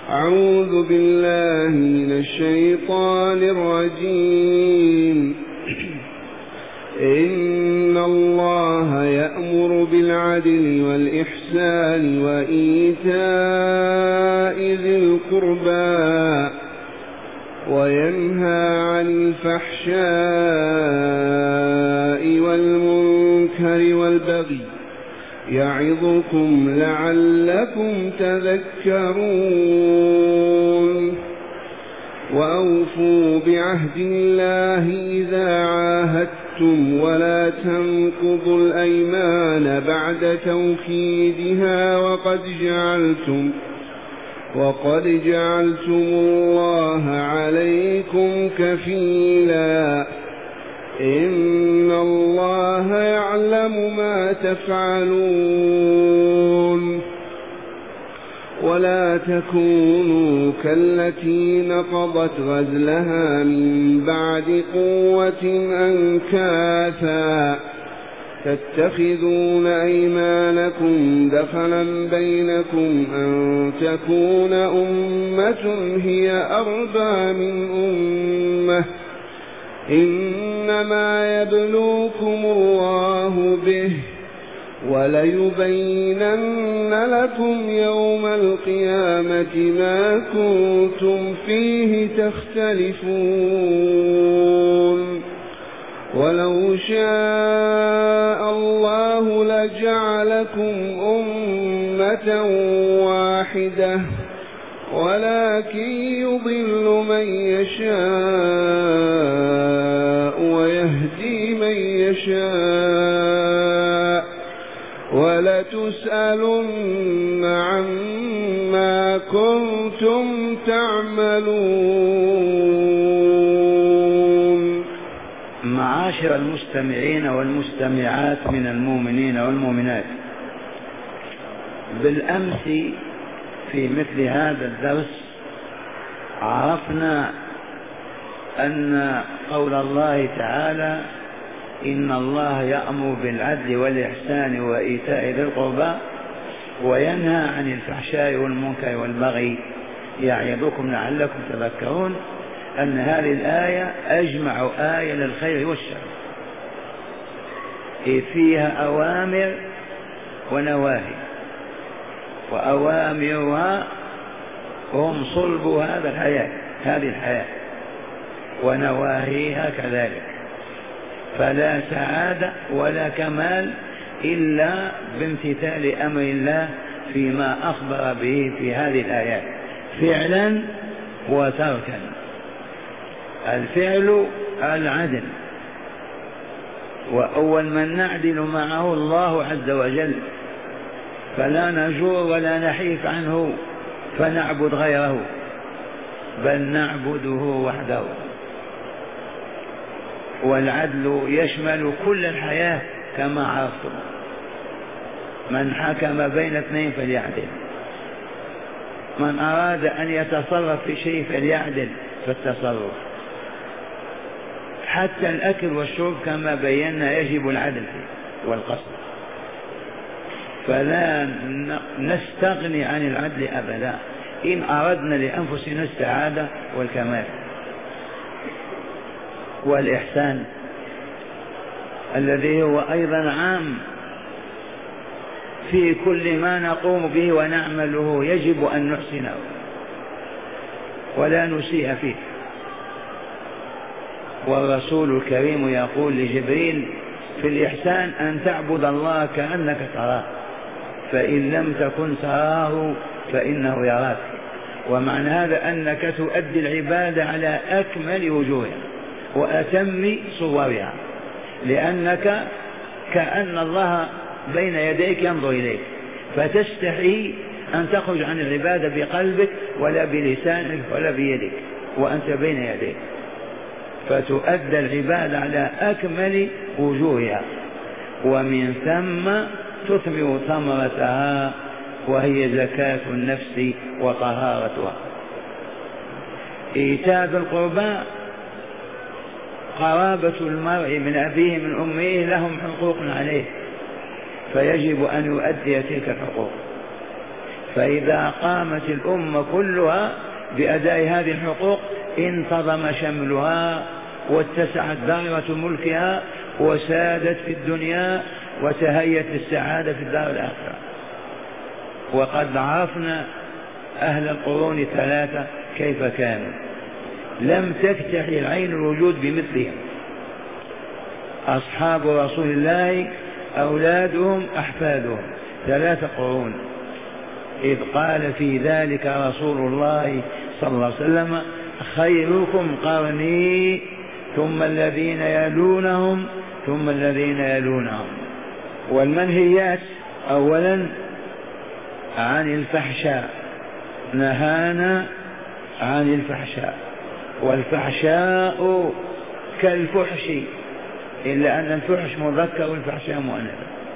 أعوذ بالله من الشيطان الرجيم. إن الله يأمر بالعدل والإحسان وإيتاء ذي القربى وينهى عن الفحشاء والمنكر والبغي يعظكم لعلكم تذكرون. وأوفوا بعهد الله إذا عاهدتم ولا تنقضوا الأيمان بعد توكيدها وقد جعلتم الله عليكم كفيلا. إن الله يعلم ما تفعلون. ولا تكونوا كالتي نقضت غزلها من بعد قوة أنكاثا تتخذون أيمانكم دخلا بينكم أن تكون أمة هي أربى من أمة إنما يبلوكم الله به وليبينن لكم يوم القيامة ما كنتم فيه تختلفون. ولو شاء الله لجعلكم أمة واحدة ولكن يضل من يشاء ويهدي من يشاء ولتسألن عما كنتم تعملون. معاشر المستمعين والمستمعات من المؤمنين والمؤمنات، بالأمس في مثل هذا الدرس عرفنا أن قول الله تعالى إن الله يأمر بالعدل والإحسان وإيتاء ذي القربى وينهى عن الفحشاء والمنكر والبغي يعظكم لعلكم تذكرون، أن هذه الآية أجمع آية للخير والشر، فيها أوامر ونواهي، وأوامرها هم صلب هذه الحياة ونواهيها كذلك. فلا سعادة ولا كمال إلا بامتثال أمر الله فيما أخبر به في هذه الآيات فعلا وتركا. الفعل العدل، وأول من نعدل معه الله عز وجل، فلا نجور ولا نحيف عنه فنعبد غيره، بل نعبده وحده. والعدل يشمل كل الحياة كما عرفتم. من حكم بين اثنين فليعدل، من أراد أن يتصرف في شيء فليعدل في التصرف. حتى الأكل والشرب كما بينا يجب العدل فيه والقصد، فلا نستغني عن العدل أبدا إن أردنا لأنفسنا السعادة والكمال. والإحسان الذي هو أيضا عام في كل ما نقوم به ونعمله، يجب أن نحسنه ولا نسيء فيه. والرسول الكريم يقول لجبريل في الإحسان أن تعبد الله كأنك تراه، فإن لم تكن تراه فإنه يراك. ومعنى هذا أنك تؤدي العبادة على أكمل وجوهها وأتم صورها، لأنك كأن الله بين يديك ينظر إليك، فتستحي أن تخرج عن العبادة بقلبك ولا بلسانك ولا بيدك وأنت بين يديك، فتؤدى العبادة على أكمل وجوهها، ومن ثم تثمر ثمرتها وهي زكاة النفس وطهارتها. إيتاء ذي القربى قرابة المرء من أبيه من أمه لهم حقوق عليه، فيجب أن يؤدي تلك الحقوق. فإذا قامت الأمة كلها بأداء هذه الحقوق انتظم شملها واتسعت دائرة ملكها وسادت في الدنيا وتهيت للسعادة في الدار الآخرة. وقد عرفنا أهل القرون الثلاثة كيف كانوا، لم تكتحي العين الوجود بمثلهم. أصحاب رسول الله أولادهم أحفادهم 3 قرون، إذ قال في ذلك رسول الله صلى الله عليه وسلم خيركم قرني ثم الذين يلونهم ثم الذين يلونهم. والمنهيات أولا عن الفحشاء، نهانا عن الفحشاء، والفحشاء كالفحش إلا أن الفحش مذكر والفحشاء مؤنث.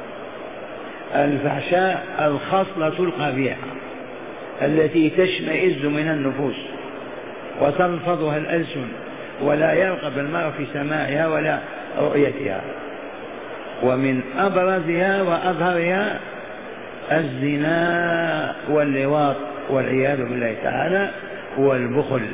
الفحشاء الخصلة القبيحة التي تشمئز منها النفوس وتلفظها الألسن ولا يرغب المرء في سماعها ولا رؤيتها. ومن أبرزها وأظهرها الزنا واللواط والعياذ بالله تعالى والبخل.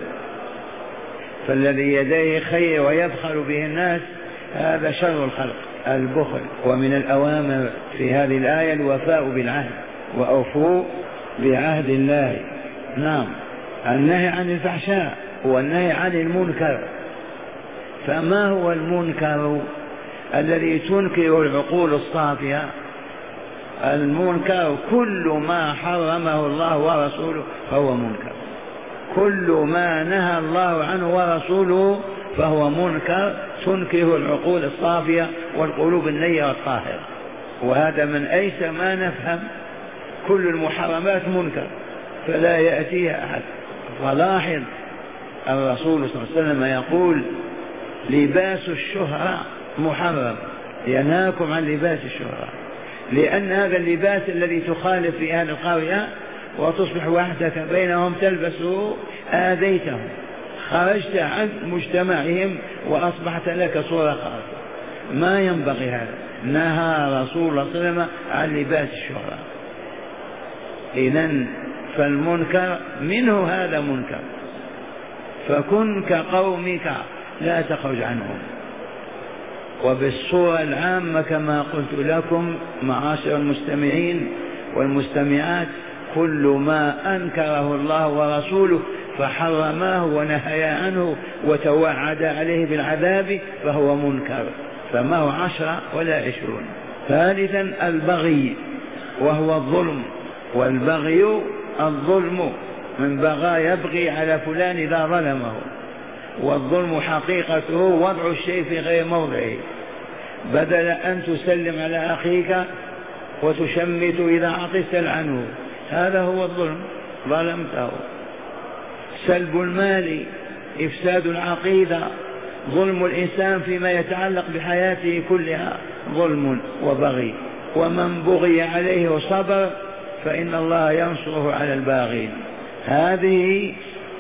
فالذي يديه خير ويبخل به الناس هذا شر الخلق، البخل. ومن الأوامر في هذه الآية الوفاء بالعهد، وأوفوا بعهد الله. نعم، النهي عن الفحشاء والنهي عن المنكر. فما هو المنكر الذي تنكر العقول الصافية؟ المنكر كل ما حرمه الله ورسوله فهو منكر، كل ما نهى الله عنه ورسوله فهو منكر تنكره العقول الصافية والقلوب النية والطاهرة. وهذا من أيس ما نفهم، كل المحرمات منكر فلا يأتيها أحد. ولاحظ الرسول صلى الله عليه وسلم يقول لباس الشهرة محرم، ينهاكم عن لباس الشهرة، لأن هذا اللباس الذي تخالف في أهل القرية وتصبح وحدك بينهم تلبسه آذيتهم، خرجت عن مجتمعهم وأصبحت لك صورة خاصة. ما ينبغي هذا، نهى رسول الله صلى الله عليه وسلم عن لباس الشهرة. إذن فالمنكر منه هذا منكر، فكن كقومك لا تخرج عنهم. وبالصورة العامة كما قلت لكم معاشر المستمعين والمستمعات، كل ما أنكره الله ورسوله فحرماه ونهى عنه وتوعد عليه بالعذاب فهو منكر، فما هو 10 ولا 20. ثالثا البغي وهو الظلم، والبغي الظلم، من بغى يبغي على فلان إذا ظلمه، والظلم حقيقته وضع الشيء في غير موضعه، بدل أن تسلم على أخيك وتشمت إذا عطست عنه، هذا هو الظلم، ظلمته. سلب المال، إفساد العقيدة، ظلم الإنسان فيما يتعلق بحياته كلها ظلم وبغي. ومن بغي عليه وصبر فإن الله ينصره على الباغين. هذه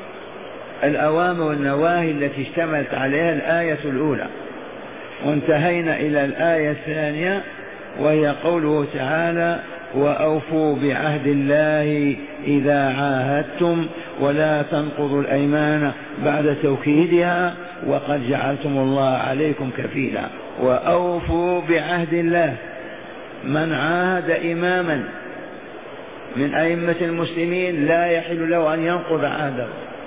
الأوامر والنواهي التي اشتملت عليها الآية الأولى. وانتهينا إلى الآية الثانية وهي قوله تعالى وأوفوا بعهد الله إذا عاهدتم ولا تنقضوا الأيمان بعد توكيدها وقد جعلتم الله عليكم كفيلا. وأوفوا بعهد الله، من عاهد إماما من أئمة المسلمين لا يحل له أن ينقض عهده،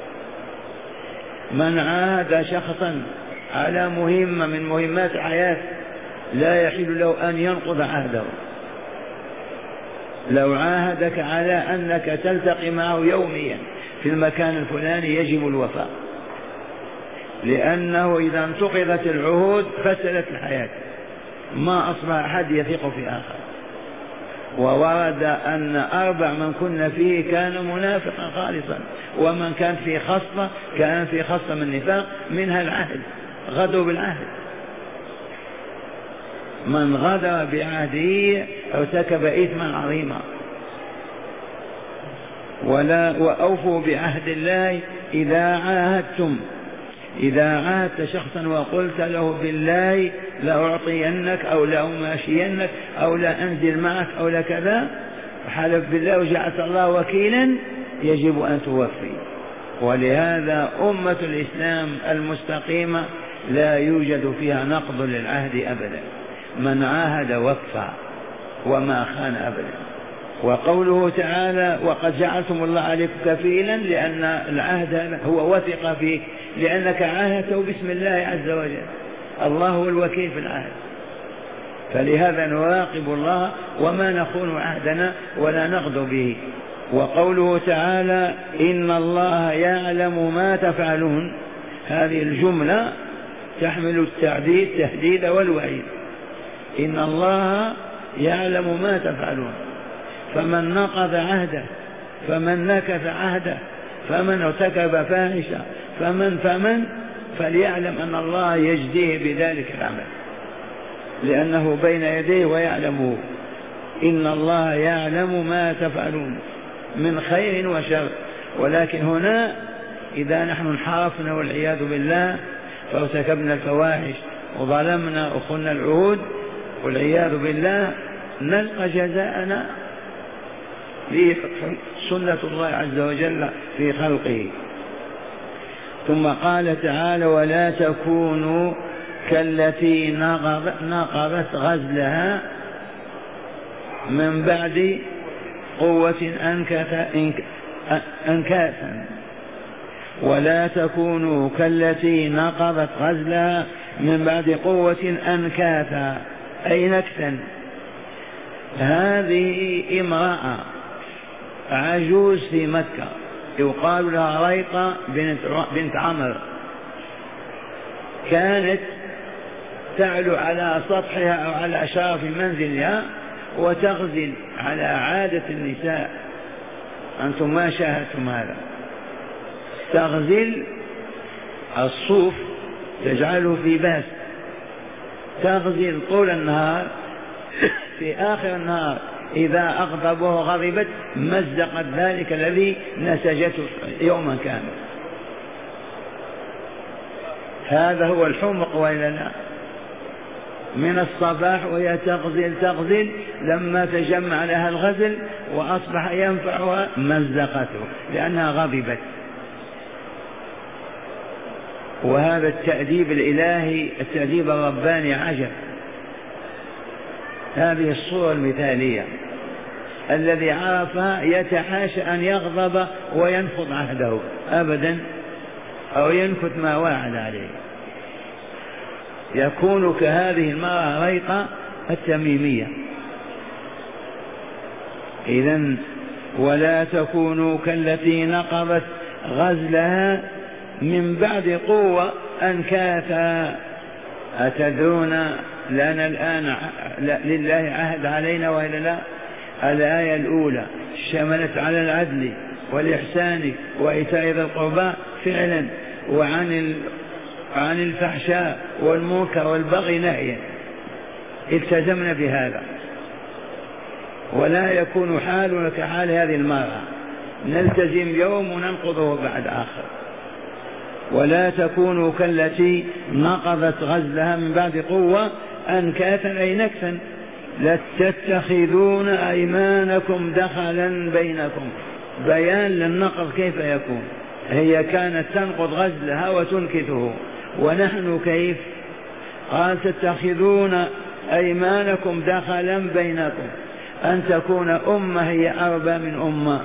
من عاهد شخصا على مهمة من مهمات الحياة لا يحل له أن ينقض عهده. لو عاهدك على أنك تلتقي معه يوميا في المكان الفلاني يجب الوفاء، لأنه إذا انتقضت العهود فسدت الحياة، ما أصبح أحد يثق في آخر. وورد أن 4 من كنا فيه كان منافقا خالصا، ومن كان في خصلة كان في خصلة من النفاق، منها العهد، غدوا بالعهد. من غدر بعهده ارتكب إثما عظيما. وأوفوا بعهد الله إذا عاهدتم، إذا عاهدت شخصا وقلت له بالله لأعطينك أو لأماشينك أو لأنزل معك أو لكذا، حلف بالله وجعلت الله وكيلا يجب أن توفي. ولهذا أمة الإسلام المستقيمة لا يوجد فيها نقض للعهد أبدا، من عاهد وفى وما خان أبدا. وقوله تعالى وقد جعلتم الله عليكم كفيلا، لأن العهد هو وثق فيك، لأنك عاهدته باسم الله عز وجل، الله هو الوكيل في العهد، فلهذا نراقب الله وما نخون عهدنا ولا نغدر به. وقوله تعالى إن الله يعلم ما تفعلون، هذه الجملة تحمل التهديد والوعيد. إن الله يعلم ما تفعلون، فمن نقض عهده، فمن نكث عهده، فمن ارتكب فاحشة، فمن فليعلم أن الله يجزيه بذلك العمل، لأنه بين يديه ويعلمه. إن الله يعلم ما تفعلون من خير وشر. ولكن هنا إذا نحن انحرفنا والعياذ بالله فارتكبنا الفواحش وظلمنا وخلنا العهود والعياذ بالله، نلقى جزاءنا لسنة الله عز وجل في خلقه. ثم قال تعالى ولا تكونوا كالتي نقضت غزلها من بعد قوة أنكاثا. ولا تكونوا كالتي نقضت غزلها من بعد قوة أنكاثا أي نكثا. هذه امرأة عجوز في مكة يقال لها ريقة بنت عمرو، كانت تعلو على سطحها أو على شرف منزلها وتغزل على عادة النساء. أنتم ما شاهدتم هذا، تغزل الصوف تجعله في باس، تغزل طول النهار، في آخر النهار إذا أغضبه غضبت مزقت ذلك الذي نسجته يوما كامل. هذا هو الحمق وإلا لا؟ من الصباح وهي تغزل لما تجمع لها الغزل وأصبح ينفعها مزقته لأنها غضبت. وهذا التأديب الإلهي، التأديب الرباني عجب. هذه الصورة المثالية، الذي عرفها يتحاشى أن يغضب وينفض عهده أبدا أو ينكث ما واعد عليه، يكون كهذه المرأة ريقة التميمية. إذن ولا تكونوا كالتي نقضت غزلها من بعد قوة أنكاثا. أتدرون لنا الآن لله عهد علينا وإلا لا؟ الآية الأولى شملت على العدل والإحسان وإيتاء ذي القربى فعلا، وعن الفحشاء والمنكر والبغي نهيا، التزمنا بهذا. ولا يكون حالنا كحال هذه المرأة، نلتزم يوم وننقضه بعد آخر. ولا تكونوا كالتي نقضت غزلها من بعد قوة أنكاثا أي نكثا. لا تتخذون أيمانكم دخلا بينكم، بيان للنقض كيف يكون. هي كانت تنقض غزلها وتنكثه، ونحن كيف؟ قال تتخذون أيمانكم دخلا بينكم، أن تكون أمة هي أربى من أمة.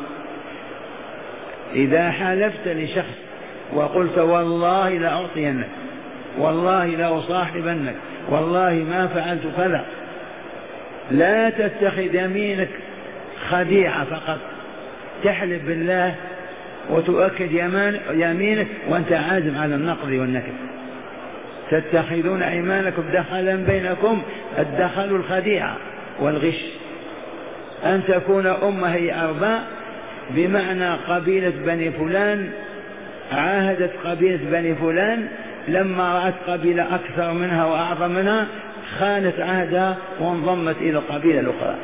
إذا حلفت لشخص وقلت والله لأعطينك، والله لأصاحبنك، والله ما فعلت كذا، لا تتخذ يمينك خديعة فقط، تحلف بالله وتؤكد يمينك وأنت عازم على النقض والنكث. تتخذون أيمانكم دخلا بينكم، الدخل الخديعة والغش. أن تكون أمة هي أرباء، بمعنى قبيلة بني فلان عاهدت قبيلة بني فلان، لما رأت قبيلة أكثر منها وأعظم منها خانت عهدها وانضمت إلى القبيلة الأخرى.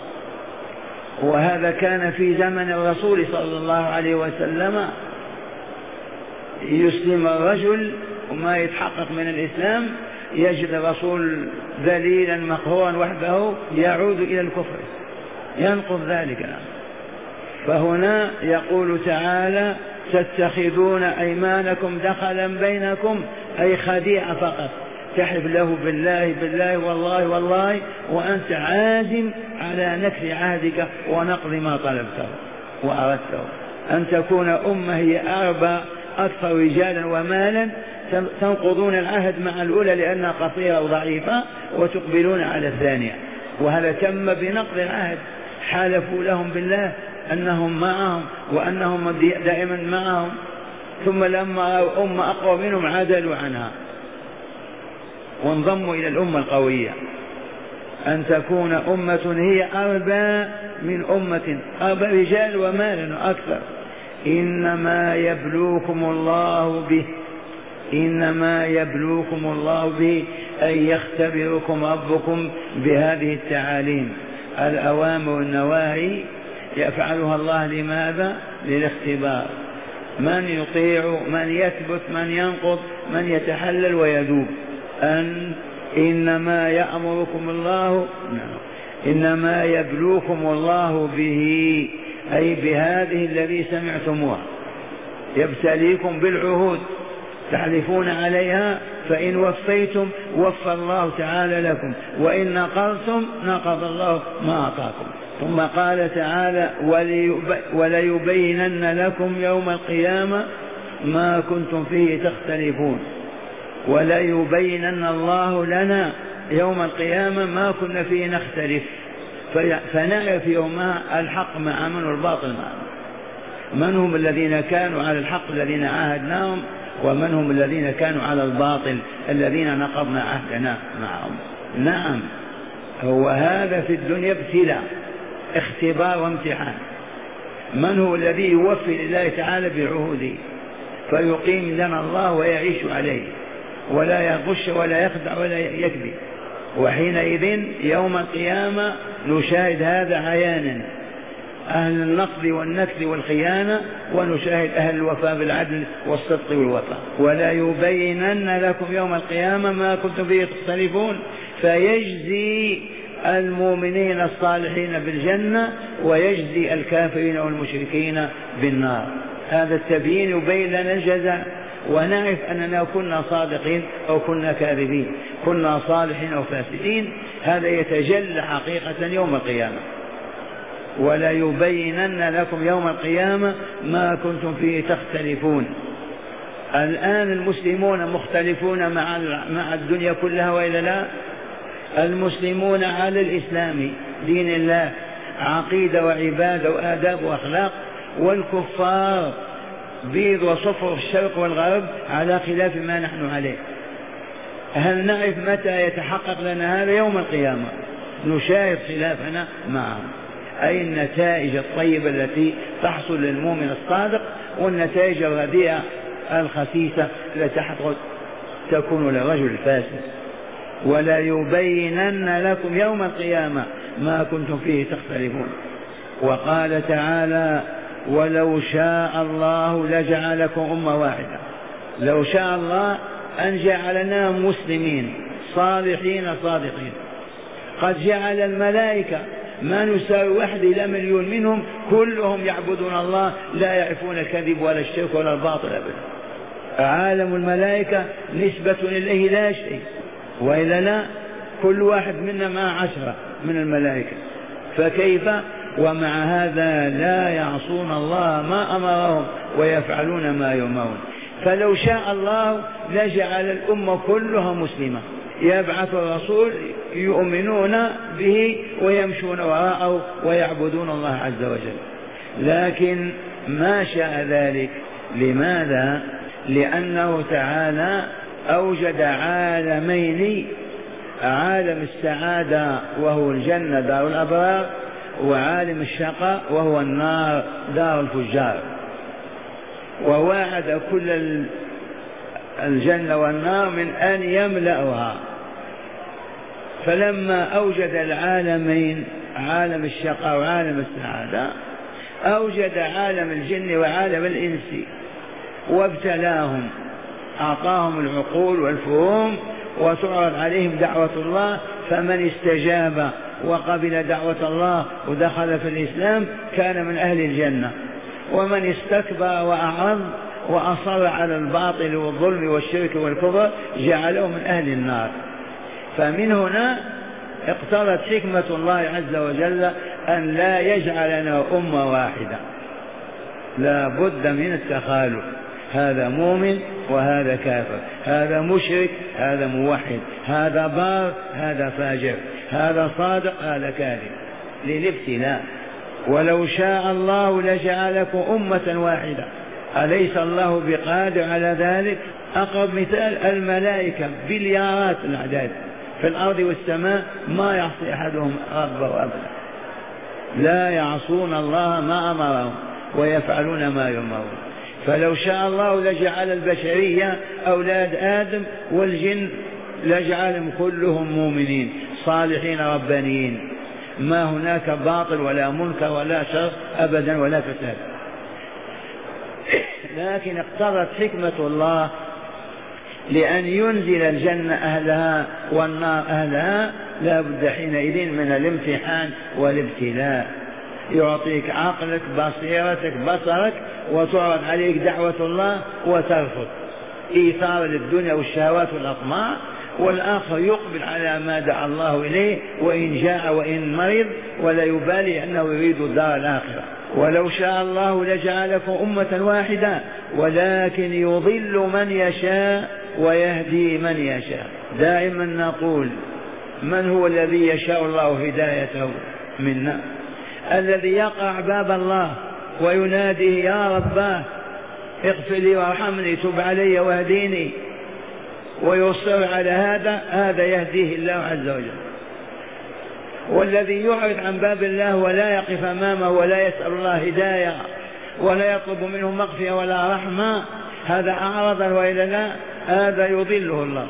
وهذا كان في زمن الرسول صلى الله عليه وسلم، يسلم الرجل وما يتحقق من الإسلام يجد الرسول ذليلا مقهورا وحده يعود إلى الكفر، ينقض ذلك. فهنا يقول تعالى تتخذون أيمانكم دخلا بينكم، أي خديعة فقط، تحلف له بالله والله وأنت عازم على نكث عهدك ونقض ما طلبته وأردته. أن تكون أمة هي أربى أكثر رجالا ومالا، تنقضون العهد مع الأولى لأنها قصيرة وضعيفة وتقبلون على الثانية، وهذا تم بنقض العهد. حالفوا لهم بالله أنهم معهم وأنهم دائما معهم، ثم لما أمة أقوى منهم عدلوا عنها وانضموا إلى الأمة القوية. أن تكون أمة هي أربى من أمة، أربى رجال ومالا أكثر. إنما يبلوكم الله به، إنما يبلوكم الله به، أي يختبركم ربكم بهذه التعاليم، الأوامر والنواهي يفعلها الله. لماذا؟ للاختبار، من يطيع، من يثبت، من ينقض، من يتحلل ويذوب. إنما يأمركم الله، إنما يبلوكم الله به، أي بهذه الذي سمعتموها، يبتليكم بالعهود تحلفون عليها، فإن وفيتم وفى الله تعالى لكم، وإن نقضتم نقض الله ما أعطاكم. ثم قال تعالى وليبينن لكم يوم القيامة ما كنتم فيه تختلفون. وليبينن الله لنا يوم القيامة ما كنا فيه نختلف، فنعرف يومها الحق مع من والباطل مع من هم الذين كانوا على الحق الذين عاهدناهم، ومن هم الذين كانوا على الباطل الذين نقضنا عهدنا معهم. نعم، هو هذا في الدنيا ابتلاء، اختبار وامتحان. من هو الذي يوفي لله تعالى بعهوده فيقيم لنا الله ويعيش عليه، ولا يغش ولا يخدع ولا يكذب. وحينئذ يوم القيامة نشاهد هذا عيانا، أهل النقد والنكد والخيانة، ونشاهد أهل الوفاء بالعدل والصدق والوفاء. ولا يبينن لكم يوم القيامة ما كنتم فيه تختلفون، فيجزي المؤمنين الصالحين بالجنة ويجزي الكافرين والمشركين بالنار. هذا التبيين يبين لنا الجزاء، ونعرف أننا كنا صادقين أو كنا كاذبين، كنا صالحين أو فاسدين. هذا يتجلى حقيقة يوم القيامة. ولا يبينن لكم يوم القيامة ما كنتم فيه تختلفون. الآن المسلمون مختلفون مع الدنيا كلها، وإلا لا؟ المسلمون على الإسلام دين الله، عقيدة وعبادة وآداب وأخلاق، والكفار بيض وصفر في الشرق والغرب على خلاف ما نحن عليه. هل نعرف متى يتحقق لنا هذا؟ يوم القيامة نشاهد خلافنا معهم، أي النتائج الطيبة التي تحصل للمؤمن الصادق، والنتائج الرديئة الخسيسة التي تكون للرجل الفاسد. ولا يبينن لكم يوم القيامة ما كنتم فيه تختلفون. وقال تعالى ولو شاء الله لجعلكم أمة واحدة. لو شاء الله أن جعلنا مسلمين صالحين صادقين. قد جعل الملائكة ما نساوي 1 إلى 1,000,000 منهم كلهم يعبدون الله، لا يعرفون الكذب ولا الشرك ولا الباطل أبدا. عالم الملائكة نسبة إليه لا شيء، وإلا لا؟ كل واحد منا مع 10 من الملائكة، فكيف؟ ومع هذا لا يعصون الله ما أمرهم ويفعلون ما يؤمرون. فلو شاء الله لجعل الأمة كلها مسلمة، يبعث الرسول يؤمنون به ويمشون وراءه ويعبدون الله عز وجل، لكن ما شاء ذلك. لماذا؟ لأنه تعالى أوجد عالمين، عالم السعادة وهو الجنة دار الأبرار، وعالم الشقاء وهو النار دار الفجار، ووعد كل الجنة والنار من أن يملأها. فلما أوجد العالمين، عالم الشقاء وعالم السعادة، أوجد عالم الجن وعالم الإنس وابتلاهم، أعطاهم العقول والفهوم وتعرض عليهم دعوة الله، فمن استجاب وقبل دعوة الله ودخل في الإسلام كان من أهل الجنة، ومن استكبر وأعرض وأصر على الباطل والظلم والشرك والكفر جعله من أهل النار. فمن هنا اقتضت حكمة الله عز وجل أن لا يجعلنا أمة واحدة، لا بد من التخالف، هذا مؤمن وهذا كافر، هذا مشرك هذا موحد، هذا بار هذا فاجر، هذا صادق هذا كاذب، للابتلاء. ولو شاء الله لجعلكم أمة واحدة، أليس الله بقادر على ذلك؟ أقرب مثال الملائكة بليارات الأعداد في الأرض والسماء، ما يعصي أحدهم ربه أبدا، لا يعصون الله ما أمرهم ويفعلون ما يؤمرون. فلو شاء الله لجعل البشرية أولاد آدم والجن لجعلهم كلهم مؤمنين صالحين ربانيين، ما هناك باطل ولا منكر ولا شر أبدا ولا فساد. لكن اقتضت حكمة الله لأن ينزل الجنة أهلها والنار أهلها، لا بد حينئذ من الامتحان والابتلاء، يعطيك عقلك بصيرتك بصرك وتعرض عليك دعوة الله وترفض إيثار للدنيا والشهوات والأطماع، والآخر يقبل على ما دعا الله إليه وإن جاء وإن مرض ولا يبالي أنه يريد الدار الآخرة. ولو شاء الله لجعلكم أمة واحدة ولكن يضل من يشاء ويهدي من يشاء. دائما نقول من هو الذي يشاء الله هدايته منا؟ الذي يقع باب الله ويناديه يا رباه اغفر لي وارحمني تب علي واهديني، ويصر على هذا يهديه الله عز وجل. والذي يعرض عن باب الله ولا يقف أمامه ولا يسأل الله هداية ولا يطلب منه مغفرة ولا رحمة، هذا أعرض وإلا لا، هذا يضله الله.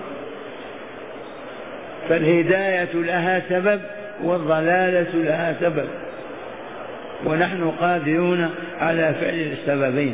فالهداية لها سبب والضلالة لها سبب، ونحن قادرون على فعل السببين.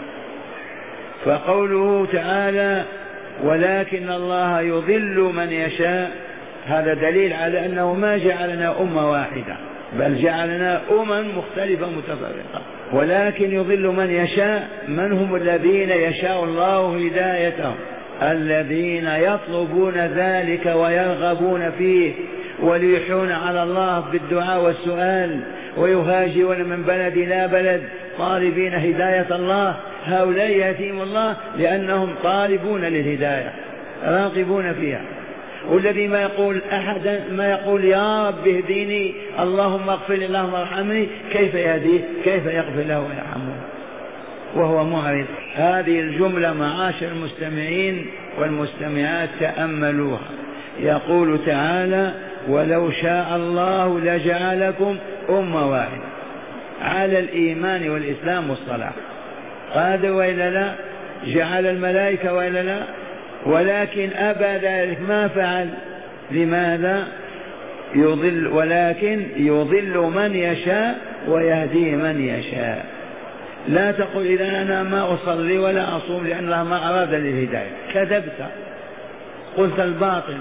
فقوله تعالى ولكن الله يضل من يشاء، هذا دليل على أنه ما جعلنا أمة واحدة بل جعلنا مختلفة متفرقة. ولكن يضل من يشاء، من هم الذين يشاء الله هدايتهم؟ الذين يطلبون ذلك ويرغبون فيه ويلحون على الله بالدعاء والسؤال ويهاجرون من بلد إلى بلد طالبين هداية الله، هؤلاء يهديهم الله لأنهم طالبون للهداية راغبون فيها. والذي ما يقول أحدا ما يقول يا رب اهديني اللهم اغفر لي اللهم ارحمني، كيف يهديه؟ كيف يغفر له ويرحمه وهو معرض؟ هذه الجملة معاشر المستمعين والمستمعات تأملوها. يقول تعالى ولو شاء الله لجعلكم أمة واحدة على الإيمان والإسلام والصلاة، قادر وإلا لا؟ جعل الملائكة وإلا لا؟ ولكن أبى ذلك، ما فعل. لماذا؟ يضل، ولكن يضل من يشاء ويهدي من يشاء. لا تقل إذا أنا ما أصلي ولا أصوم لأن الله ما أراد للهداية، كذبت، قلت الباطل.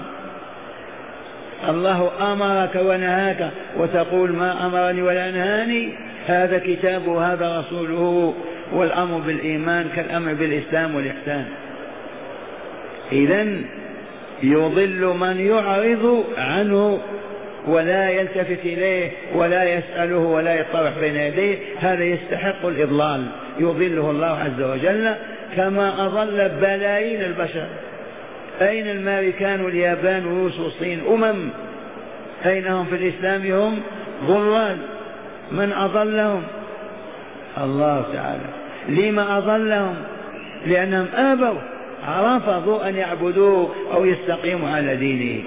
الله أمرك ونهاك وتقول ما أمرني ولا نهاني، هذا كتابه وهذا رسوله، والأمر بالإيمان كالأمر بالإسلام والإحسان. إذن يضل من يعرض عنه ولا يلتفت إليه ولا يسأله ولا يطرح بين يديه، هذا يستحق الإضلال، يضله الله عز وجل كما أضل بلايين البشر. أين الأمريكان واليابان وروس والصين أين هم في الإسلام؟ هم ضلال. من أضلهم؟ الله تعالى. لما أضلهم؟ لأنهم آبوا، رفضوا أن يعبدوه أو يستقيموا على دينه.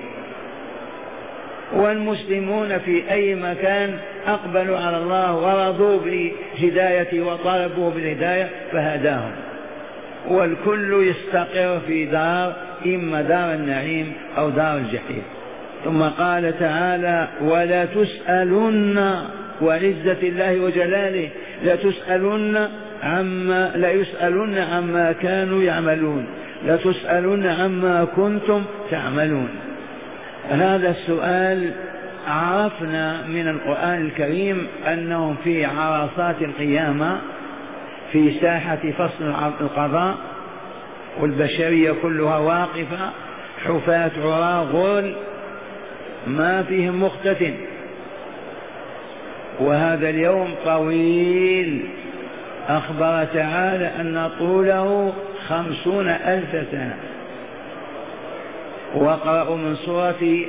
والمسلمون في أي مكان أقبلوا على الله ورضوا بهدايته وطالبوه بالهداية فهداهم، والكل يستقر في دار، إما دار النعيم أو دار الجحيم. ثم قال تعالى ولا تسألن، وعزة الله وجلاله لا يسألن عما كانوا يعملون لتسألن عما كنتم تعملون. هذا السؤال عرفنا من القرآن الكريم أنهم في عرصات القيامة، في ساحة فصل القضاء، والبشرية كلها واقفة حفاة عراة غرل ما فيهم مختتن. وهذا اليوم طويل، أخبر تعالى أن طوله 50,000 سنة. وقرأوا من سورة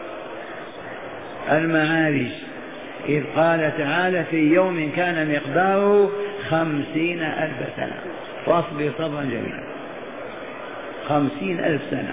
المعارج إذ قال تعالى في يوم كان مقداره 50,000 سنة فاصبر صبرا جميلا. 50,000 سنة.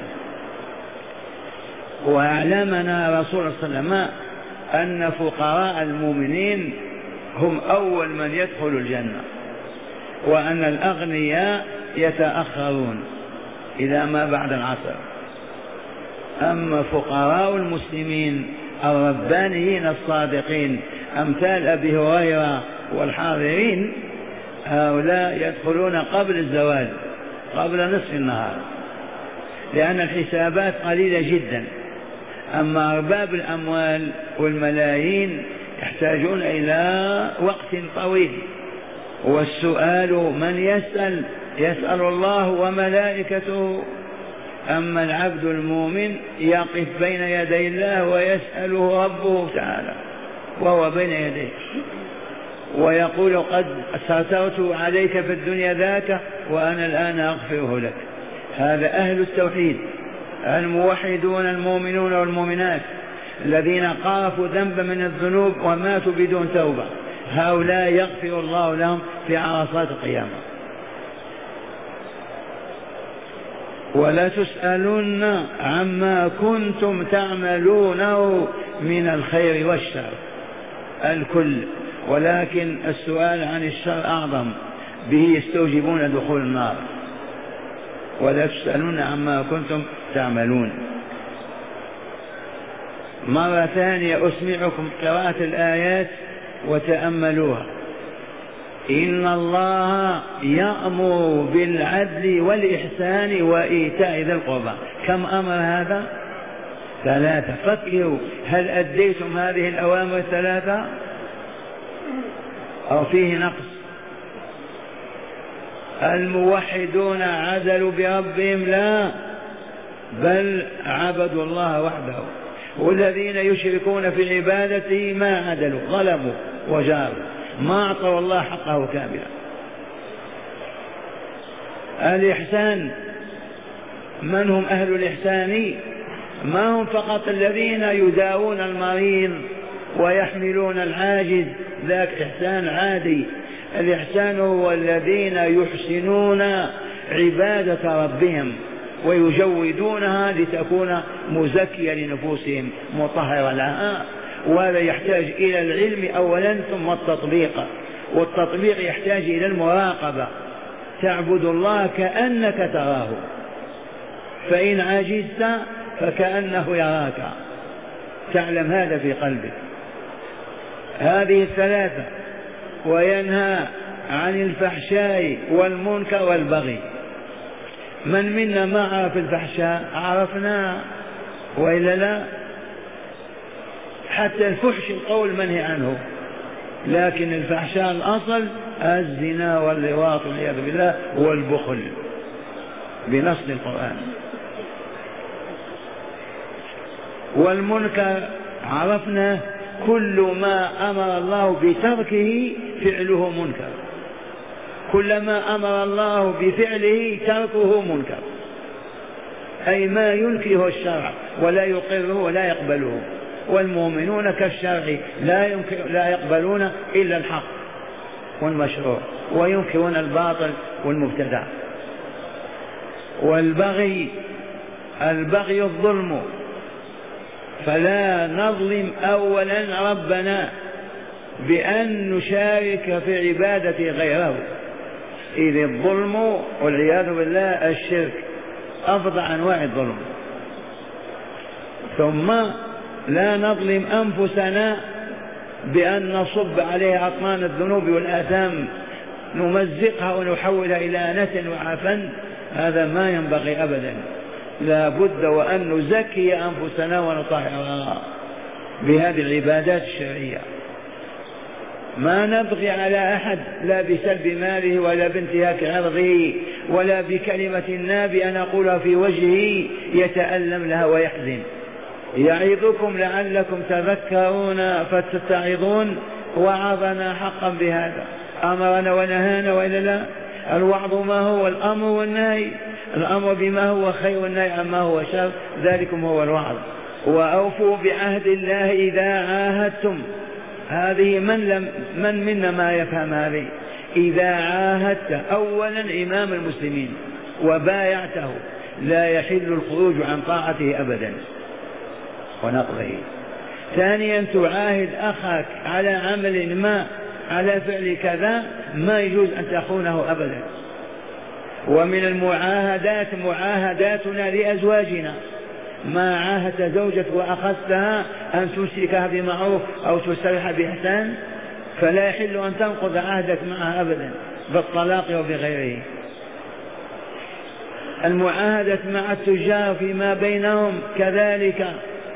وأعلمنا رسول الله صلى الله عليه وسلم أن فقراء المؤمنين هم أول من يدخل الجنة، وأن الأغنياء يتأخرون إلى ما بعد العصر. أما فقراء المسلمين الربانيين الصادقين أمثال أبي هريرة والحاضرين، هؤلاء يدخلون قبل الزوال، قبل نصف النهار، لأن الحسابات قليلة جدا. أما أرباب الأموال والملايين يحتاجون إلى وقت طويل. والسؤال من يسأل الله وملائكته. أما العبد المؤمن يقف بين يدي الله ويسأله ربه تعالى وهو بين يديه، ويقول قد سترت عليك في الدنيا ذاك وأنا الآن أغفره لك. هذا أهل التوحيد الموحدون المؤمنون والمؤمنات الذين قارفوا ذنبا من الذنوب وماتوا بدون توبة، هؤلاء يغفر الله لهم في عرصات القيامة. ولا تسألن عما كنتم تعملونه من الخير والشر الكل، ولكن السؤال عن الشر أعظم، به يستوجبون دخول النار. ولا تسألون عما كنتم تعملون. مرة ثانية أسمعكم قراءة الآيات وتأملوها. إن الله يأمر بالعدل والإحسان وإيتاء ذي القربى. كم أمر هذا؟ 3. فكروا هل أديتم هذه الأوامر 3 أو فيه نقص؟ الموحدون عدلوا بربهم؟ لا، بل عبدوا الله وحده. والذين يشركون في عبادته ما عدلوا، ظلموا وجاروا، ما أعطوا الله حقه كاملا. الإحسان، من هم أهل الإحسان؟ ما هم فقط الذين يداوون المريض ويحملون العاجز، ذاك إحسان عادي. الإحسان هو الذين يحسنون عبادة ربهم ويجودونها لتكون مزكية لنفوسهم مطهرة لها. وهذا يحتاج إلى العلم أولا ثم التطبيق، والتطبيق يحتاج إلى المراقبة. تعبد الله كأنك تراه، فإن عجزت فكأنه يراك، تعلم هذا في قلبك. هذه 3. وينهى عن الفحشاء والمنكر والبغي. من منا ما عرف الفحشاء؟ عرفنا وإلا لا؟ حتى الفحش القول منهي عنه، لكن الفحشاء الأصل الزنا واللواط والعياذ بالله والبخل بنص القرآن. والمنكر عرفنا كل ما أمر الله بتركه فعله منكر، كلما أمر الله بفعله تركه منكر، أي ما ينكره الشرع ولا يقره ولا يقبله. والمؤمنون كالشرع لا يقبلون إلا الحق والمشروع وينكرون الباطل والمبتدع. والبغي، البغي الظلم، فلا نظلم أولا ربنا بأن نشارك في عبادة غيره، إذ الظلم والعياذ بالله الشرك أفظع أنواع الظلم. ثم لا نظلم أنفسنا بأن نصب عليها أطنان الذنوب والآثام، نمزقها ونحولها إلى نتن وعفن هذا ما ينبغي أبدا. لا بد وأن نزكي أنفسنا ونطهرها بهذه العبادات الشرعية. ما نبغي على أحد لا بسلب ماله ولا بانتهاك عرضه ولا بكلمة نابئة نقولها في وجهه يتألم لها ويحزن. يعظكم لعلكم تذكرون فتتعظون، وعظنا حقا بهذا، أمرنا ونهانا وإلا لا. الوعظ ما هو؟ الأمر والنهي، الأمر بما هو خير والنهي عما هو شر، ذلكم هو الوعظ. وأوفوا بعهد الله إذا عاهدتم. هذه من منا ما يفهم هذه؟ إذا عاهدت أولا إمام المسلمين وبايعته لا يحل الخروج عن طاعته أبدا ونقضه. ثانيا تعاهد أخاك على عمل ما، على فعل كذا، ما يجوز أن تخونه أبدا. ومن المعاهدات معاهداتنا لأزواجنا، ما عاهدت زوجك وأخذتها أن تمسكها بمعروف أو تسرح بإحسان فلا يحل أن تنقض عهدك معها أبدا بالطلاق وبغيره. المعاهدة مع التجار فيما بينهم كذلك،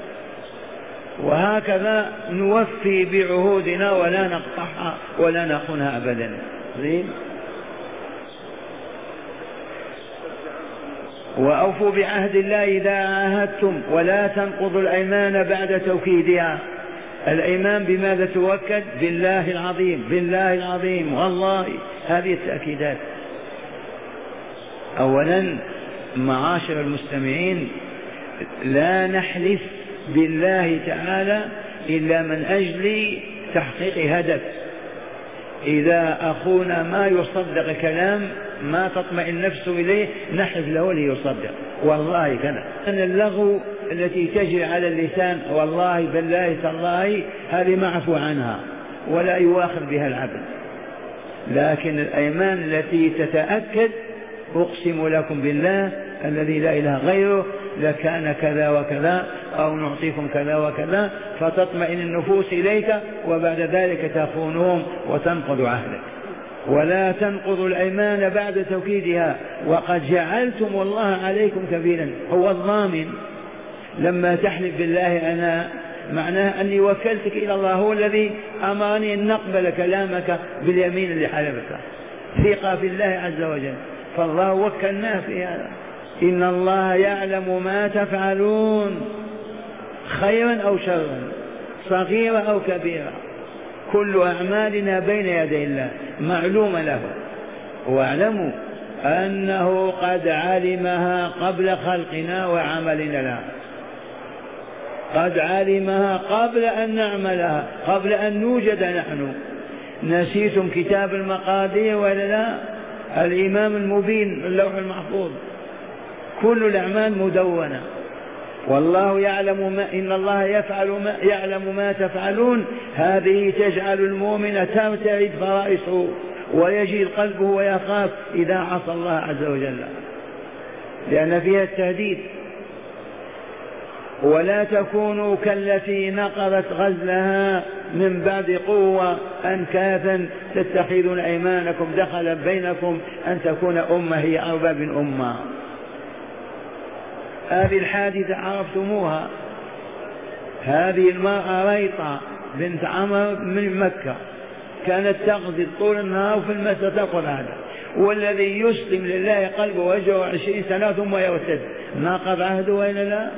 وهكذا نوفي بعهودنا ولا نقطعها ولا نخونها أبدا. وأوفوا بعهد الله إذا عاهدتم ولا تنقضوا الأيمان بعد توكيدها. الأيمان بماذا توكد؟ بالله العظيم، بالله العظيم، والله. هذه التأكيدات. أولا معاشر المستمعين، لا نحلف بالله تعالى إلا من أجل تحقيق هدف. إذا أخونا ما يصدق كلام ما تطمئن النفس إليه نحلف له ليصدق، والله كذا. أن اللغو التي تجري على اللسان والله بالله تالله هذه معفو عنها ولا يواخذ بها العبد، لكن الأيمان التي تتأكد أقسم لكم بالله الذي لا إله غيره لكان كذا وكذا أو نعطيكم كذا وكذا، فتطمئن النفوس إليك وبعد ذلك تخونهم وتنقض عهدك. ولا تنقضوا الأيمان بعد توكيدها وقد جعلتم الله عليكم كفيلا. هو الضامن. لما تحلف بالله أنا معناه أني وكلتك إلى الله، هو الذي أمرني أن نقبل كلامك باليمين اللي حلفتها، ثقة في الله عز وجل. فالله وكلناه في هذا. إن الله يعلم ما تفعلون خيرا أو شرا، صغيرة أو كبيرة، كل أعمالنا بين يدي الله معلومة له. واعلموا أنه قد علمها قبل خلقنا وعملنا لها، قد علمها قبل أن نعملها، قبل أن نوجد نحن. نسيتم كتاب المقادير ولا لا؟ الإمام المبين اللوح المحفوظ، كل الأعمال مدونة. والله يعلم ما، إن الله يعلم ما تفعلون. هذه تجعل المؤمن ترتعد فرائصه ويجل قلبه ويخاف إذا عصى الله عز وجل، لأن فيها التهديد. ولا تكونوا كالتي نقضت غزلها من بعد قوة أنكاثا تتخذون أيمانكم دخلا بينكم أن تكون أمة هي أربى من أمة. هذه الحادثة عرفتموها. هذه المرأة ريطة بنت عمرو من مكة كانت تغزل طول النهار في المسجد القرآن، والذي يسلم لله قلبه وجهه 20 سنة ثم يرتد ناقض عهده وإلا لا؟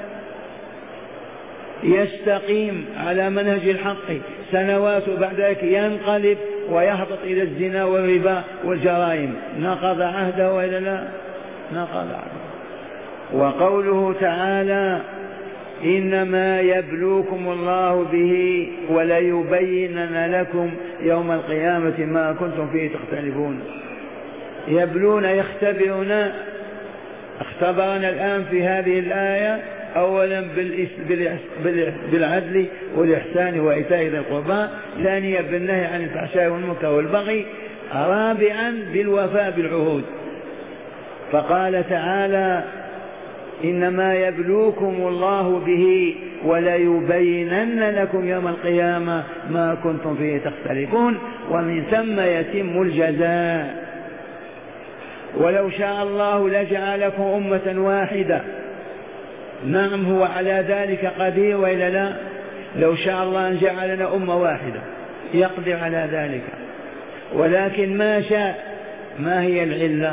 يستقيم على منهج الحق سنوات وبعد ذلك ينقلب ويهبط إلى الزنا والربا والجرائم، نقض عهده وإلا لا؟ نقض عهده. وقوله تعالى إنما يبلوكم الله به وليبينن لكم يوم القيامة ما كنتم فيه تختلفون. يبلون يختبرون. اختبرنا الآن في هذه الآية أولا بالعدل والإحسان وإيتاء ذي القربى، ثانيا بالنهي عن الفحشاء والمنكر والبغي، رابعا بالوفاء بالعهود. فقال تعالى إنما يبلوكم الله به وليبينن لكم يوم القيامة ما كنتم فيه تختلفون، ومن ثم يتم الجزاء. ولو شاء الله لجعلكم أمة واحدة. نعم هو على ذلك قدير وإلا لا؟ لو شاء الله أن جعلنا أمة واحدة يقدر على ذلك، ولكن ما شاء. ما هي العلة؟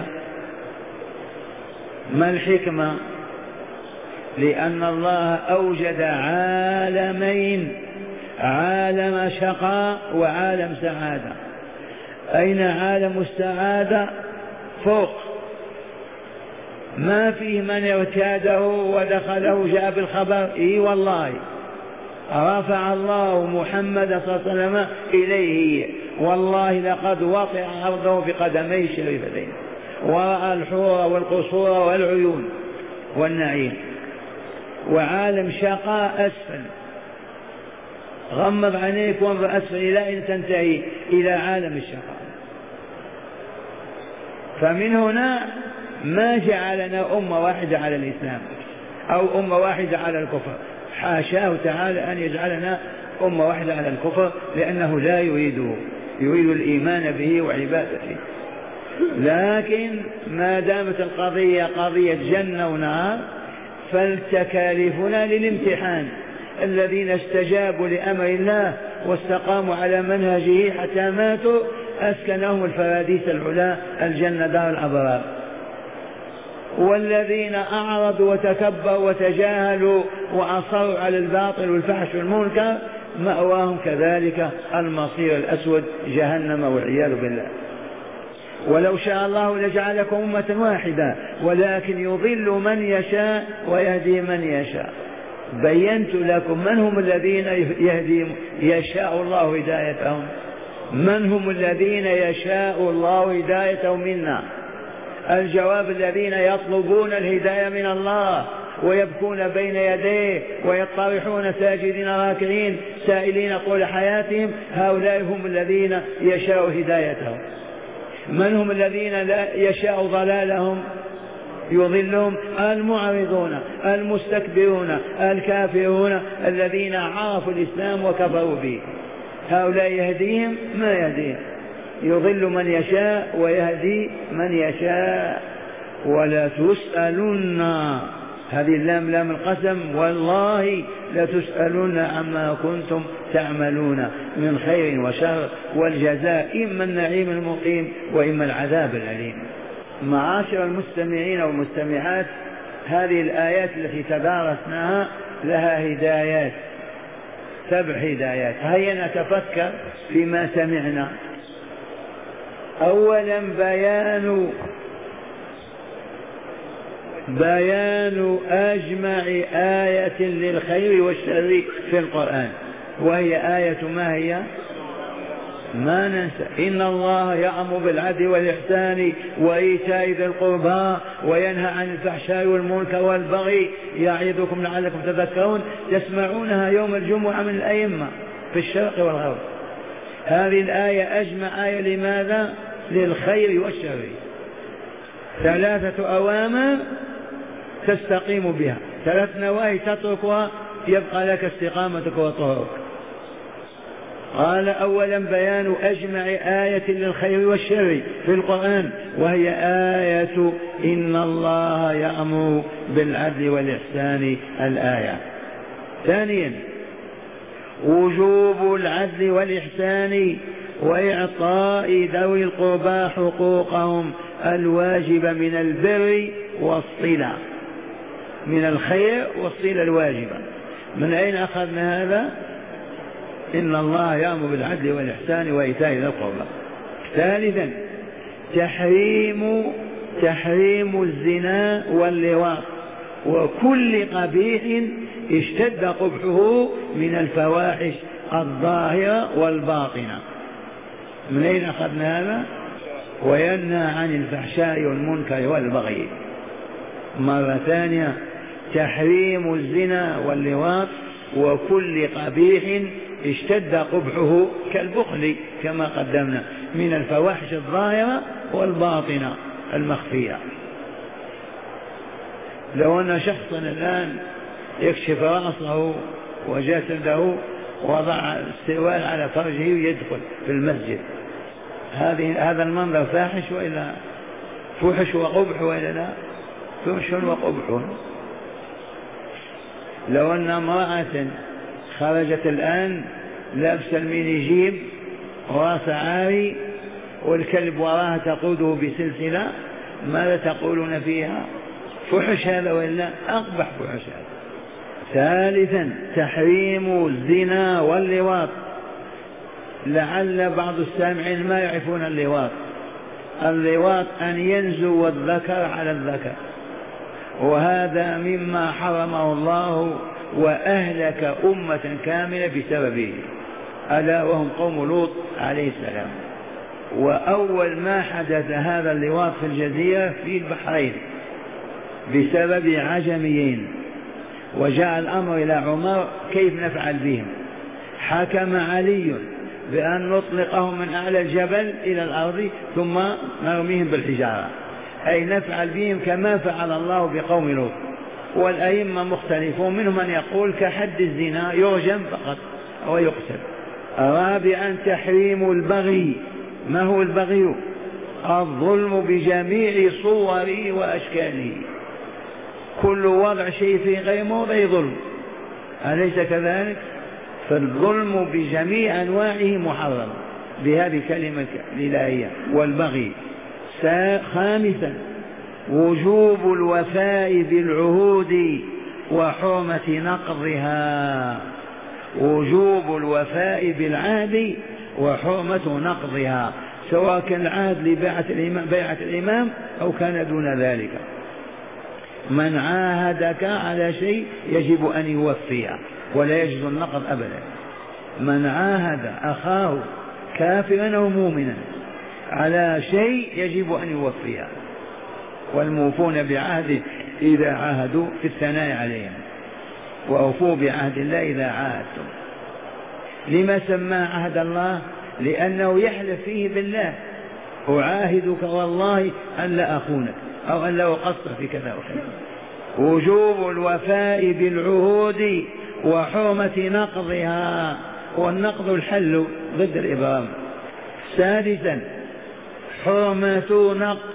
ما الحكمة؟ لأن الله أوجد عالمين، عالم شقاء وعالم سعادة. أين عالم السعادة؟ فوق، ما فيه من ارتاده ودخله جاء بالخبر. إي والله رفع الله محمد صلى الله عليه وسلم إليه، والله لقد وطئ أرضه بقدميه الشريفتين ورأى الحور والقصور والعيون والنعيم. وعالم شقاء أسفل، غمض عينيك وانظر أسفل إلى أن تنتهي إلى عالم الشقاء. فمن هنا ما جعلنا أمة واحدة على الإسلام أو أمة واحدة على الكفر، حاشاه تعالى أن يجعلنا أمة واحدة على الكفر، لأنه لا يريده، يريد الإيمان به وعبادته. لكن ما دامت القضية قضية جنة ونار فالتكاليفنا للامتحان. الذين استجابوا لأمر الله واستقاموا على منهجه حتى ماتوا أسكنهم الفراديس العلا الجنة دار الأبرار. والذين أعرضوا وتكبروا وتجاهلوا وأصروا على الباطل والفحش والمنكر مأواهم كذلك المصير الأسود جهنم والعياذ بالله. ولو شاء الله لجعلكم أمة واحدة ولكن يضل من يشاء ويهدي من يشاء. بينت لكم من هم الذين يشاء الله هدايتهم، من هم الذين يشاء الله هدايتهم منا. الجواب الذين يطلبون الهداية من الله ويبكون بين يديه ويطرحون ساجدين راكعين سائلين طول حياتهم، هؤلاء هم الذين يشاء هدايتهم. من هم الذين لا يشاء ضلالهم يضلهم؟ المعرضون المستكبرون الكافرون الذين عرفوا الإسلام وكفروا به. هؤلاء يهديهم ما يهديهم، يضل من يشاء ويهدي من يشاء. ولا تسألن، هذه اللام لام القسم، والله لتسألن عما كنتم تعملون من خير وشر، والجزاء إما النعيم المقيم وإما العذاب الأليم. معاشر المستمعين والمستمعات، هذه الآيات التي تدارسناها لها هدايات، 7 هدايات. هيا نتفكر فيما سمعنا. أولا بيان أجمع آية للخير والشر في القرآن، وهي آية ما هي؟ ما ننسى: إن الله يأمر بالعدل والإحسان وإيتاء ذي القربى وينهى عن الفحشاء والمنكر والبغي يعظكم لعلكم تذكرون. تسمعونها يوم الجمعة من الأئمة في الشرق والغرب. هذه الآية أجمع آية لماذا؟ للخير والشر. 3 أوامر تستقيم بها، 3 نواهي تتركها يبقى لك استقامتك وطهرك. قال: أولا بيان أجمع آية للخير والشر في القرآن، وهي آية إن الله يأمر بالعدل والإحسان، الآية. ثانيا وجوب العدل والإحسان وإعطاء ذوي القربى حقوقهم الواجبة من البر والصلة، من الخير والصلة الواجبة. من أين أخذنا هذا؟ إن الله يأمر بالعدل والإحسان وإيتاء ذي القربى. ثالثا تحريم الزنا واللواط وكل قبيح اشتد قبحه من الفواحش الظاهرة والباطنة. من أين أخذنا هذا؟ وينهى عن الفحشاء والمنكر والبغي. مرة ثانية: تحريم الزنا واللواط وكل قبيح اشتد قبحه كالبخل كما قدمنا من الفواحش الظاهرة والباطنة المخفية. لو أن شخصا الآن يكشف رأسه وجسده وضع السروال على فرجه ويدخل في المسجد، هذا المنظر فاحش وإلا فحش وقبح ولا لا؟ فحش وقبح. لو أن امرأة خرجت الآن لابس الميني جيب ورأس عاري والكلب وراها تقوده بسلسلة، ماذا تقولون فيها؟ فحش هذا ولا أقبح فحش هذا. ثالثا تحريم الزنا واللواط. لعل بعض السامعين ما يعرفون اللواط. اللواط أن ينزو الذكر على الذكر، وهذا مما حرمه الله وأهلك أمة كاملة بسببه، ألا وهم قوم لوط عليه السلام. وأول ما حدث هذا اللواط في الجزيرة في البحرين بسبب عجميين، وجاء الأمر إلى عمر كيف نفعل بهم. حكم علي بأن نطلقهم من أعلى الجبل إلى الأرض ثم نرميهم بالحجارة، أي نفعل بهم كما فعل الله بقوم لوط. والأئمة مختلفون، منهم من يقول كحد الزنا يرجم فقط ويقتل. رابعا تحريم البغي. ما هو البغي؟ الظلم بجميع صوره وأشكاله، كل وضع شيء في غير موضع ظلم، أليس كذلك؟ فالظلم بجميع أنواعه محرم بهذه الكلمة الإلهية والبغي. خامسا وجوب الوفاء بالعهود وحرمة نقضها. وجوب الوفاء بالعهد وحرمة نقضها، سواء كان العهد بيعة الإمام أو كان دون ذلك. من عاهدك على شيء يجب أن يوفيه ولا يجوز النقض أبدا. من عاهد أخاه كافرا أو مؤمنا على شيء يجب أن يوفيه، والموفون بعهده إذا عاهدوا في الثناء عليهم، وأوفوا بعهد الله إذا عاهدتم. لما سمى عهد الله؟ لأنه يحلف فيه بالله: أعاهدك والله أن لا أخونك أو أن لا أقصر في كذا وكذا. وجوب الوفاء بالعهود وحرمة نقضها، والنقض الحل ضد الإبرام. سادسا حرمة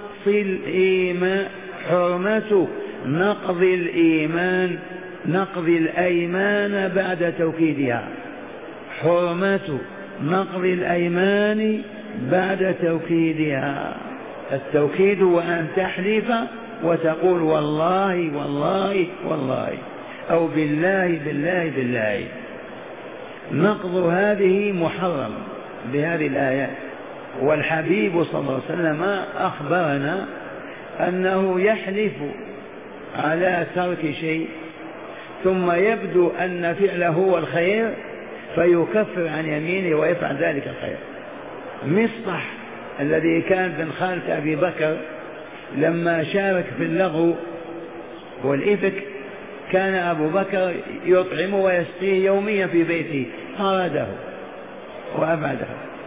نقض الإيمان، نقض الأيمان بعد توكيدها. حرمة نقض الأيمان بعد توكيدها. التوكيد هو أن تحلف وتقول والله والله والله، أو بالله بالله بالله. نقض هذه محرم بهذه الآيات. والحبيب صلى الله عليه وسلم أخبرنا أنه يحلف على ترك شيء ثم يبدو أن فعله هو الخير فيكفر عن يمينه ويفعل ذلك الخير. مصطح الذي كان بن خالة أبي بكر لما شارك في اللغو والإفك، كان أبو بكر يطعمه ويسقيه يوميا في بيته، أراده وأبعده،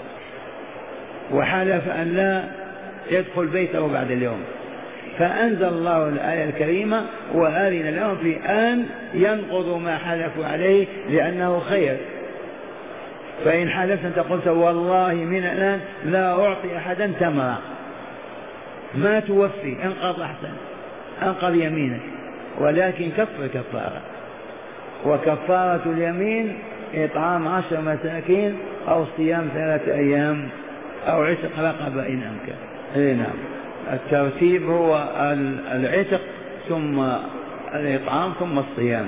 وحلف أن لا يدخل بيته بعد اليوم. فأنزل الله الآية الكريمة: وآذن لهم في أن ينقضوا ما حلفوا عليه لأنه خير. فإن حلفت أنت قلت والله من الآن لا أعطي أحدا تمرة، ما توفي، انقض أحسن، انقض يمينك، ولكن كفر كفارة. وكفارة اليمين إطعام 10 مساكين أو صيام 3 أيام أو عتق رقبة إن أمكن. نعم، الترتيب هو العتق ثم الإطعام ثم الصيام.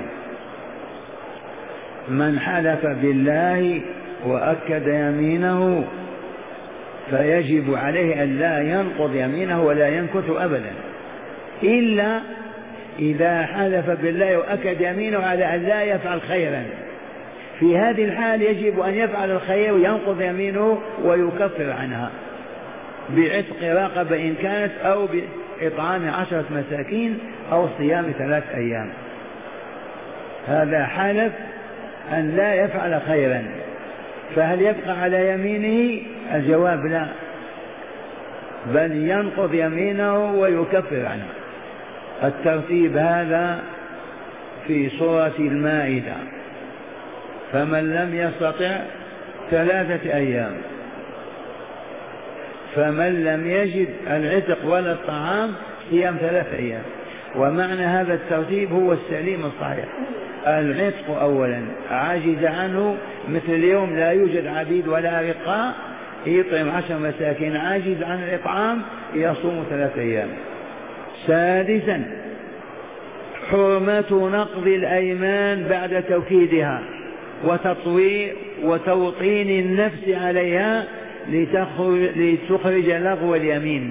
من حلف بالله وأكد يمينه فيجب عليه أن لا ينقض يمينه ولا ينكث أبدا، إلا إذا حلف بالله وأكد يمينه على أن لا يفعل خيرا. في هذه الحال يجب أن يفعل الخير وينقض يمينه ويكفر عنها بعتق رقبة إن كانت، أو بإطعام 10 مساكين، أو صيام 3 أيام. هذا حلف أن لا يفعل خيرا، فهل يبقى على يمينه؟ الجواب لا، بل ينقض يمينه ويكفر عنه. الترتيب هذا في سورة المائدة: فمن لم يستطع 3 أيام. فمن لم يجد العتق ولا الطعام صيام 3 أيام. ومعنى هذا الترتيب هو السليم الصحيح. العتق أولا عاجز عنه، مثل اليوم لا يوجد عبيد ولا رقاء، يطعم 10 مساكين. عاجز عن الإطعام يصوم 3 أيام. سادسا حرمة نقض الأيمان بعد توكيدها وتوطين النفس عليها لتخرج لغو اليمين.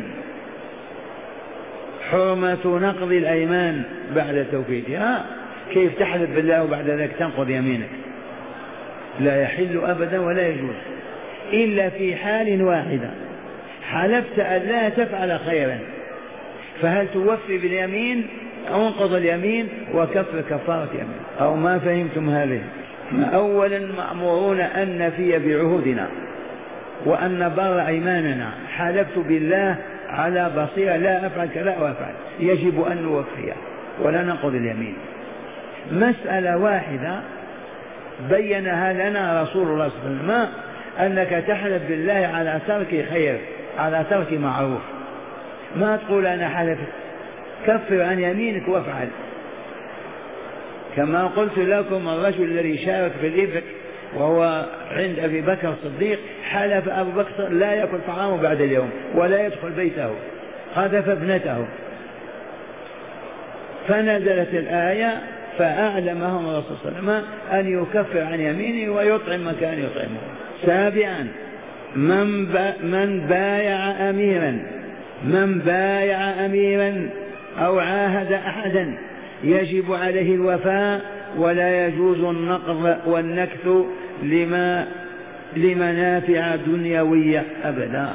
حرمة نقض الأيمان بعد توكيدها، كيف تحلف بالله وبعد ذلك تنقض يمينك؟ لا يحل أبدا ولا يجوز إلا في حال واحدة، حلفت أن لا تفعل خيرا، فهل توفي باليمين أو انقض اليمين وكفر كفارة يمين؟ أو ما فهمتم هذه؟ أولا مأمورون أن نفي بعهودنا وأن نبر أيماننا. حلفت بالله على بصيرة لا أفعل كذا وأفعل، يجب أن نوفيها ولا ننقض اليمين. مسألة واحدة بينها لنا رسول الله صلى الله عليه وسلم، أنك تحلف بالله على ترك خير، على ترك معروف. ما تقول أنا حلفت، كفر عن يمينك وافعل. كما قلت لكم الرجل الذي شارك في الإفك وهو عند أبي بكر الصديق، حلف أبو بكر لا يأكل طعامه بعد اليوم ولا يدخل بيته، قذف ابنته. فنزلت الآية فأعلمهم الرسول صلى الله عليه وسلم أن يكفر عن يمينه ويطعم من كان يطعمه. سابعا من بايع أميرا أو عاهد أحدا يجب عليه الوفاء ولا يجوز النقض والنكث لمنافع دنيوية أبدا.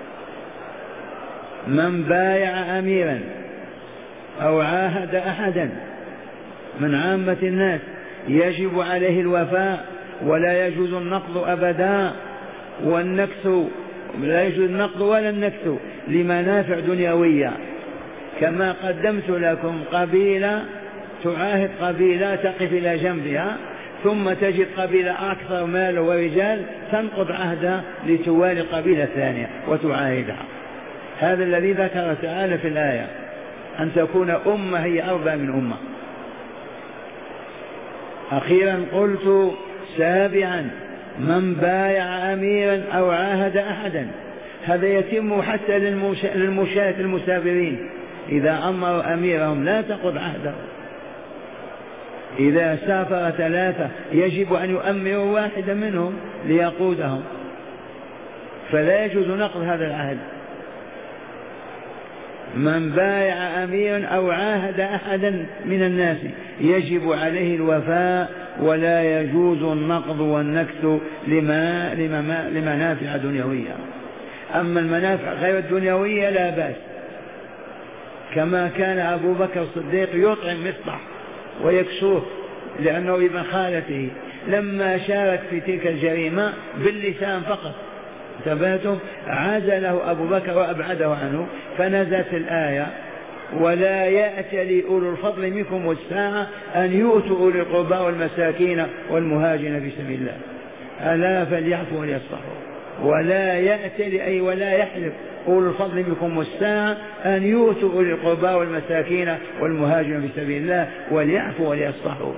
من بايع أميرا أو عاهد أحدا من عامة الناس يجب عليه الوفاء ولا يجوز النقض أبدا، والنكث لا يجوز النقض ولا النكث لمنافع دنيوية. كما قدمت لكم قبيلة تعاهد قبيلة تقف إلى جنبها، ثم تجد قبيلة أكثر مال ورجال تنقض عهدها لتوالي قبيلة ثانية وتعاهدها. هذا الذي ذكر تعالى في الآية، أن تكون أمة هي أربع من أمة. أخيرا قلت سابعا من بايع أميرا أو عاهد أحدا، هذا يتم حتى للمشاة المسافرين، إذا أمر أميرهم لا تقض عهده. إذا سافر 3 يجب أن يؤمروا واحدا منهم ليقودهم، فلا يجوز نقض هذا العهد. من بايع أميرا أو عاهد أحدا من الناس يجب عليه الوفاء ولا يجوز النقض والنكث لمنافع دنيوية. أما المنافع غير الدنيوية لا بأس، كما كان أبو بكر الصديق يطعم مصطح ويكسوه لأنه ابن خالته، لما شارك في تلك الجريمة باللسان فقط ثباته عزله أبو بكر وأبعده عنه، فنزلت الآية ولا يأتل أولو الفضل منكم والساعة أن يؤتوا أولي القربى والمساكين والمهاجرين في سبيل الله ألا فليعفوا وليصفحوا. ولا يأتل أي ولا يحلف أولو الفضل منكم والساعة أن يؤتوا أولي القربى والمساكين والمهاجرين في سبيل الله وليعفوا وليصفحوا.